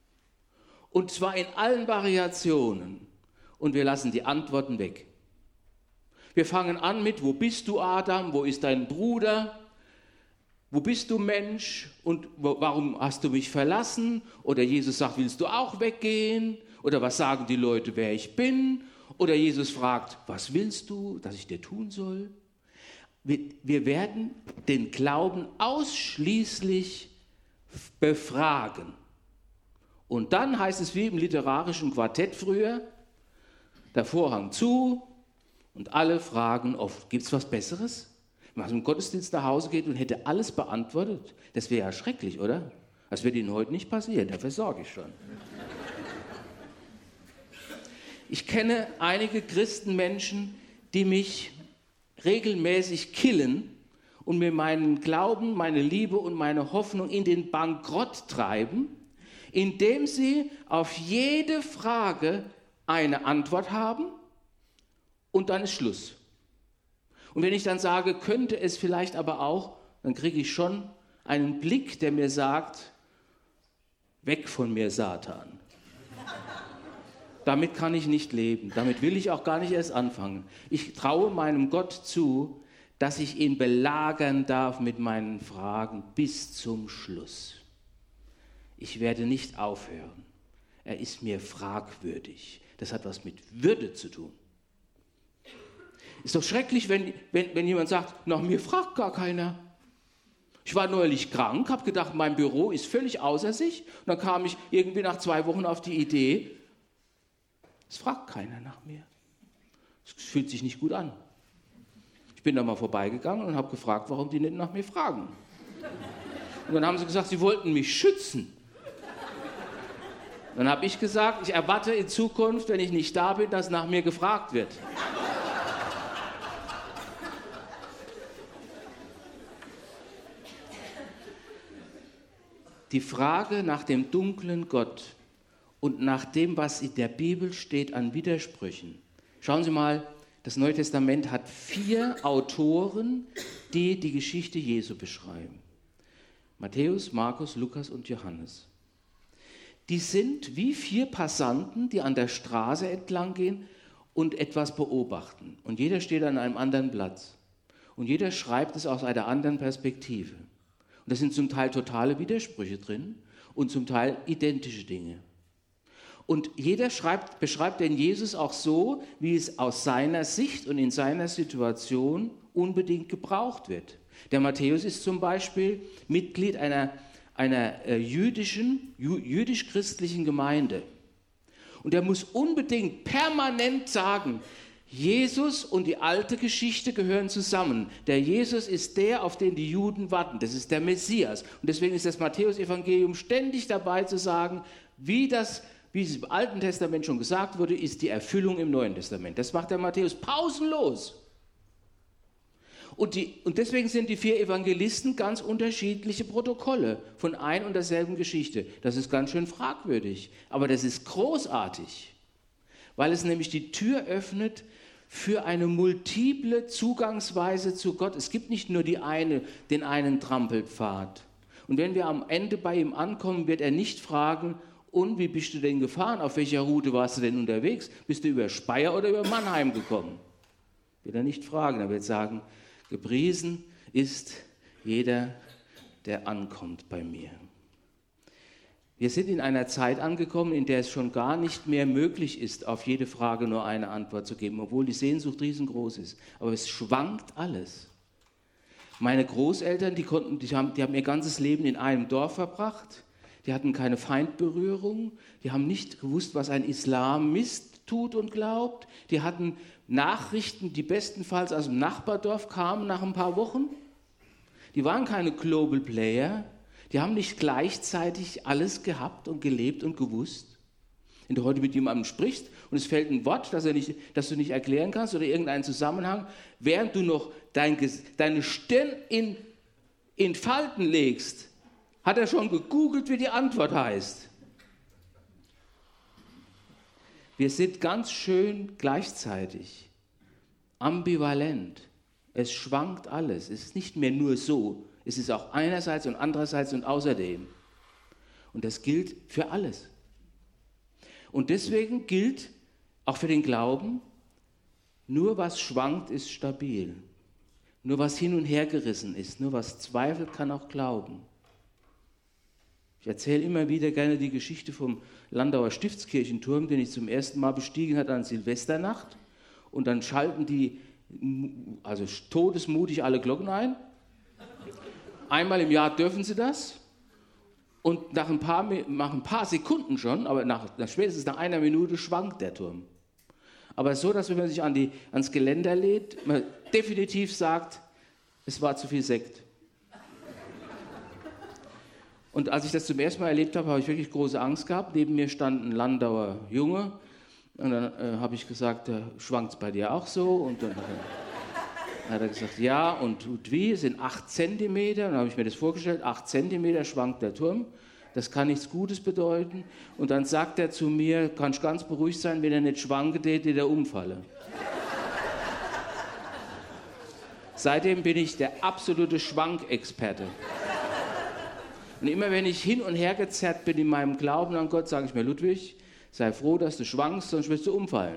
Und zwar in allen Variationen. Und wir lassen die Antworten weg. Wir fangen an mit, wo bist du, Adam? Wo ist dein Bruder? Wo bist du, Mensch? Und wo, warum hast du mich verlassen? Oder Jesus sagt, willst du auch weggehen? Oder was sagen die Leute, wer ich bin? Oder Jesus fragt, was willst du, dass ich dir tun soll? Wir werden den Glauben ausschließlich befragen. Und dann heißt es wie im literarischen Quartett früher, der Vorhang zu und alle fragen oft, gibt es was Besseres? Wenn man zum Gottesdienst nach Hause geht und hätte alles beantwortet, das wäre ja schrecklich, oder? Das wird Ihnen heute nicht passieren, dafür sorge ich schon. Ich kenne einige Christenmenschen, die mich regelmäßig killen und mir meinen Glauben, meine Liebe und meine Hoffnung in den Bankrott treiben, indem sie auf jede Frage eine Antwort haben und dann ist Schluss. Und wenn ich dann sage, könnte es vielleicht aber auch, dann kriege ich schon einen Blick, der mir sagt, weg von mir, Satan. Damit kann ich nicht leben. Damit will ich auch gar nicht erst anfangen. Ich traue meinem Gott zu, dass ich ihn belagern darf mit meinen Fragen bis zum Schluss. Ich werde nicht aufhören. Er ist mir fragwürdig. Das hat was mit Würde zu tun. Ist doch schrecklich, wenn, wenn, wenn jemand sagt, nach mir fragt gar keiner. Ich war neulich krank, habe gedacht, mein Büro ist völlig außer sich. Und dann kam ich irgendwie nach zwei Wochen auf die Idee, es fragt keiner nach mir. Es fühlt sich nicht gut an. Ich bin da mal vorbeigegangen und habe gefragt, warum die nicht nach mir fragen. Und dann haben sie gesagt, sie wollten mich schützen. Dann habe ich gesagt, ich erwarte in Zukunft, wenn ich nicht da bin, dass nach mir gefragt wird. Die Frage nach dem dunklen Gott und nach dem, was in der Bibel steht an Widersprüchen. Schauen Sie mal, das Neue Testament hat vier Autoren, die die Geschichte Jesu beschreiben. Matthäus, Markus, Lukas und Johannes. Die sind wie vier Passanten, die an der Straße entlang gehen und etwas beobachten. Und jeder steht an einem anderen Platz. Und jeder schreibt es aus einer anderen Perspektive. Und da sind zum Teil totale Widersprüche drin und zum Teil identische Dinge. Und jeder schreibt, beschreibt den Jesus auch so, wie es aus seiner Sicht und in seiner Situation unbedingt gebraucht wird. Der Matthäus ist zum Beispiel Mitglied einer, einer äh, jüdischen, jü, jüdisch-christlichen Gemeinde. Und er muss unbedingt permanent sagen, Jesus und die alte Geschichte gehören zusammen. Der Jesus ist der, auf den die Juden warten. Das ist der Messias. Und deswegen ist das Matthäus-Evangelium ständig dabei zu sagen, wie das, wie es im Alten Testament schon gesagt wurde, ist die Erfüllung im Neuen Testament. Das macht der Matthäus pausenlos. Und, die, und deswegen sind die vier Evangelisten ganz unterschiedliche Protokolle von ein und derselben Geschichte. Das ist ganz schön fragwürdig, aber das ist großartig, weil es nämlich die Tür öffnet für eine multiple Zugangsweise zu Gott. Es gibt nicht nur die eine, den einen Trampelpfad. Und wenn wir am Ende bei ihm ankommen, wird er nicht fragen, und wie bist du denn gefahren? Auf welcher Route warst du denn unterwegs? Bist du über Speyer oder über Mannheim gekommen? Wird er nicht fragen, er wird sagen, gepriesen ist jeder, der ankommt bei mir. Wir sind in einer Zeit angekommen, in der es schon gar nicht mehr möglich ist, auf jede Frage nur eine Antwort zu geben, obwohl die Sehnsucht riesengroß ist. Aber es schwankt alles. Meine Großeltern, die, konnten, die, haben, die haben ihr ganzes Leben in einem Dorf verbracht. Die hatten keine Feindberührung. Die haben nicht gewusst, was ein Islamist tut und glaubt. Die hatten Nachrichten, die bestenfalls aus dem Nachbardorf kamen nach ein paar Wochen. Die waren keine Global Player. Die haben nicht gleichzeitig alles gehabt und gelebt und gewusst. Wenn du heute mit jemandem sprichst und es fällt ein Wort, das, er nicht, das du nicht erklären kannst oder irgendeinen Zusammenhang, während du noch dein, deine Stirn in, in Falten legst, hat er schon gegoogelt, wie die Antwort heißt. Wir sind ganz schön gleichzeitig, ambivalent. Es schwankt alles. Es ist nicht mehr nur so. Es ist auch einerseits und andererseits und außerdem. Und das gilt für alles. Und deswegen gilt auch für den Glauben, nur was schwankt, ist stabil. Nur was hin und her gerissen ist, nur was zweifelt, kann auch glauben. Ich erzähle immer wieder gerne die Geschichte vom Landauer Stiftskirchenturm, den ich zum ersten Mal bestiegen hatte an Silvesternacht. Und dann schalten die, also todesmutig, alle Glocken ein. Einmal im Jahr dürfen sie das. Und nach ein paar, nach ein paar Sekunden schon, aber nach, nach spätestens nach einer Minute schwankt der Turm. Aber so, dass wenn man sich an die, ans Geländer lädt, man definitiv sagt, es war zu viel Sekt. Und als ich das zum ersten Mal erlebt habe, habe ich wirklich große Angst gehabt. Neben mir stand ein Landauer Junge. Und dann äh, habe ich gesagt, äh, schwankt es bei dir auch so? Und dann äh, hat er gesagt, ja, und tut wie? Es sind acht Zentimeter. Und dann habe ich mir das vorgestellt, acht Zentimeter schwankt der Turm. Das kann nichts Gutes bedeuten. Und dann sagt er zu mir, kannst ganz beruhigt sein, wenn er nicht schwanke, der der umfalle. Seitdem bin ich der absolute Schwankexperte. Und immer wenn ich hin und her gezerrt bin in meinem Glauben an Gott, sage ich mir, Ludwig, sei froh, dass du schwankst, sonst wirst du umfallen.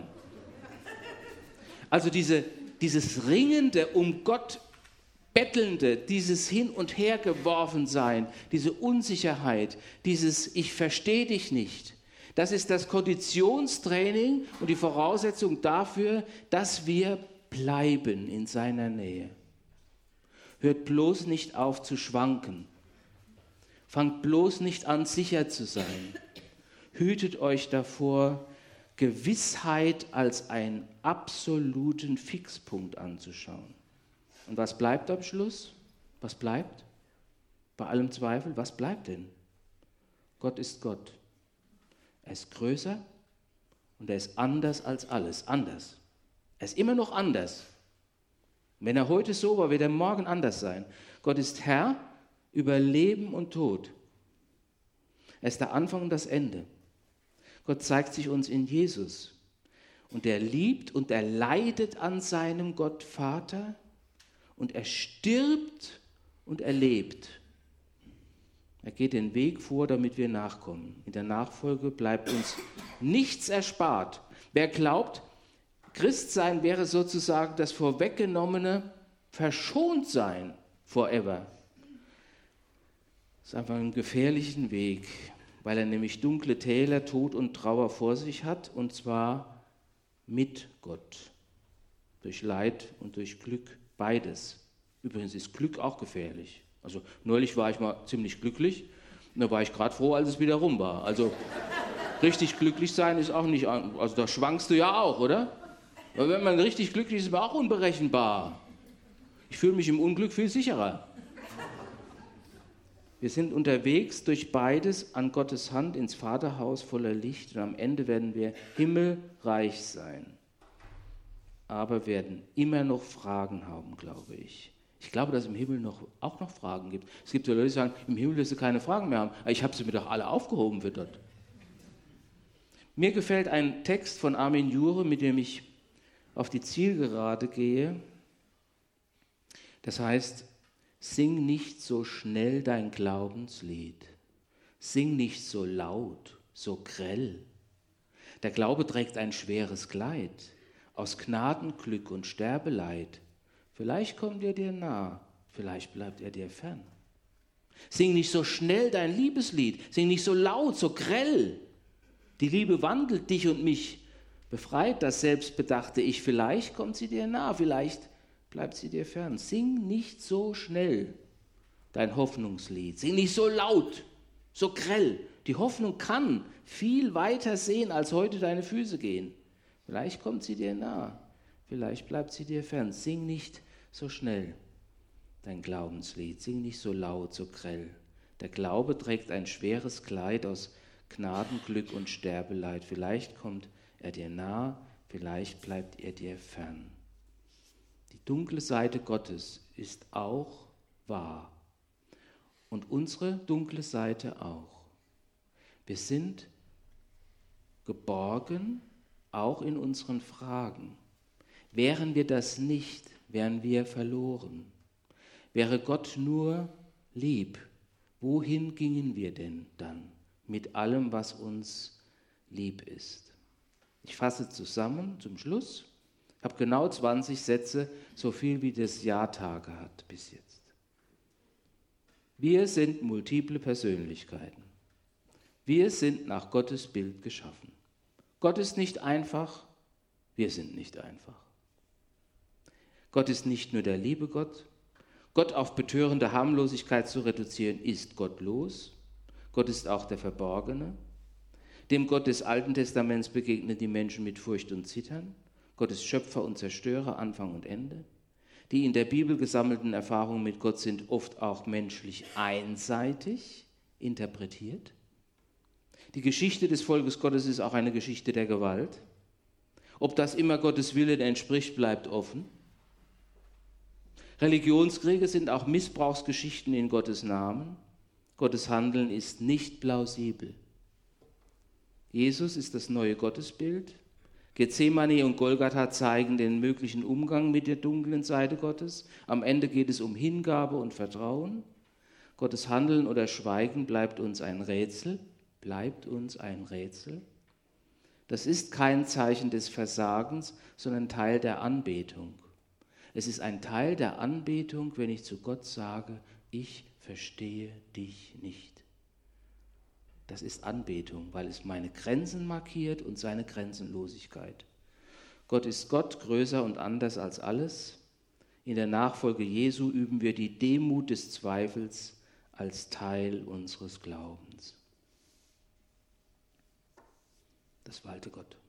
Also diese, dieses Ringende, um Gott Bettelnde, dieses Hin- und Hergeworfensein, diese Unsicherheit, dieses Ich verstehe dich nicht, das ist das Konditionstraining und die Voraussetzung dafür, dass wir bleiben in seiner Nähe. Hört bloß nicht auf zu schwanken. Fangt bloß nicht an, sicher zu sein. Hütet euch davor, Gewissheit als einen absoluten Fixpunkt anzuschauen. Und was bleibt am Schluss? Was bleibt? Bei allem Zweifel, was bleibt denn? Gott ist Gott. Er ist größer und er ist anders als alles. Anders. Er ist immer noch anders. Wenn er heute so war, wird er morgen anders sein. Gott ist Herr über Leben und Tod. Er ist der Anfang und das Ende. Gott zeigt sich uns in Jesus. Und er liebt und er leidet an seinem Gott Vater und er stirbt und er lebt. Er geht den Weg vor, damit wir nachkommen. In der Nachfolge bleibt uns nichts erspart. Wer glaubt, Christsein wäre sozusagen das Vorweggenommene verschont sein forever. Das ist einfach ein gefährlichen Weg, weil er nämlich dunkle Täler, Tod und Trauer vor sich hat, und zwar mit Gott. Durch Leid und durch Glück, beides. Übrigens ist Glück auch gefährlich. Also neulich war ich mal ziemlich glücklich, und da war ich gerade froh, als es wieder rum war. Also richtig glücklich sein ist auch nicht, also da schwankst du ja auch, oder? Aber wenn man richtig glücklich ist, ist man auch unberechenbar. Ich fühle mich im Unglück viel sicherer. Wir sind unterwegs durch beides an Gottes Hand ins Vaterhaus voller Licht, und am Ende werden wir himmelreich sein. Aber werden immer noch Fragen haben, glaube ich. Ich glaube, dass es im Himmel noch, auch noch Fragen gibt. Es gibt ja Leute, die sagen, im Himmel wirst du keine Fragen mehr haben. Aber ich habe sie mir doch alle aufgehoben für dort. Mir gefällt ein Text von Armin Jure, mit dem ich auf die Zielgerade gehe. Das heißt, sing nicht so schnell dein Glaubenslied. Sing nicht so laut, so grell. Der Glaube trägt ein schweres Kleid aus Gnadenglück und Sterbeleid. Vielleicht kommt er dir nah, vielleicht bleibt er dir fern. Sing nicht so schnell dein Liebeslied, sing nicht so laut, so grell. Die Liebe wandelt dich und mich, befreit das selbstbedachte Ich. Vielleicht kommt sie dir nah, vielleicht bleibt sie dir fern. Sing nicht so schnell dein Hoffnungslied, sing nicht so laut, so grell. Die Hoffnung kann viel weiter sehen, als heute deine Füße gehen. Vielleicht kommt sie dir nah, vielleicht bleibt sie dir fern. Sing nicht so schnell dein Glaubenslied, sing nicht so laut, so grell. Der Glaube trägt ein schweres Kleid aus Gnadenglück und Sterbeleid. Vielleicht kommt er dir nah, vielleicht bleibt er dir fern. Die dunkle Seite Gottes ist auch wahr und unsere dunkle Seite auch. Wir sind geborgen, auch in unseren Fragen. Wären wir das nicht, wären wir verloren. Wäre Gott nur lieb, wohin gingen wir denn dann mit allem, was uns lieb ist? Ich fasse zusammen zum Schluss. Ich habe genau zwanzig Sätze, so viel wie das Jahr Tage hat bis jetzt. Wir sind multiple Persönlichkeiten. Wir sind nach Gottes Bild geschaffen. Gott ist nicht einfach, wir sind nicht einfach. Gott ist nicht nur der liebe Gott. Gott auf betörende Harmlosigkeit zu reduzieren, ist gottlos. Gott ist auch der Verborgene. Dem Gott des Alten Testaments begegnen die Menschen mit Furcht und Zittern. Gott ist Schöpfer und Zerstörer, Anfang und Ende. Die in der Bibel gesammelten Erfahrungen mit Gott sind oft auch menschlich einseitig interpretiert. Die Geschichte des Volkes Gottes ist auch eine Geschichte der Gewalt. Ob das immer Gottes Willen entspricht, bleibt offen. Religionskriege sind auch Missbrauchsgeschichten in Gottes Namen. Gottes Handeln ist nicht plausibel. Jesus ist das neue Gottesbild. Gethsemane und Golgatha zeigen den möglichen Umgang mit der dunklen Seite Gottes. Am Ende geht es um Hingabe und Vertrauen. Gottes Handeln oder Schweigen bleibt uns ein Rätsel. Bleibt uns ein Rätsel. Das ist kein Zeichen des Versagens, sondern Teil der Anbetung. Es ist ein Teil der Anbetung, wenn ich zu Gott sage, ich verstehe dich nicht. Das ist Anbetung, weil es meine Grenzen markiert und seine Grenzenlosigkeit. Gott ist Gott, größer und anders als alles. In der Nachfolge Jesu üben wir die Demut des Zweifels als Teil unseres Glaubens. Das walte Gott.